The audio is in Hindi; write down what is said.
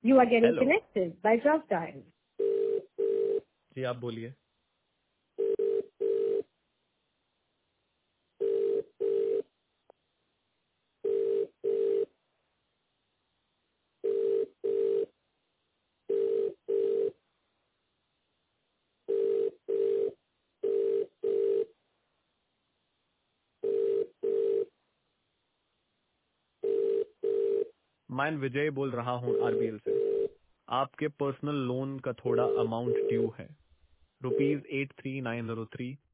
You are getting Hello. connected by Drop Dial. जी आप बोलिए। मैं विजय बोल रहा हूँ आरबीएल से। आपके पर्सनल लोन का थोड़ा अमाउंट ड्यू है, ₹83903।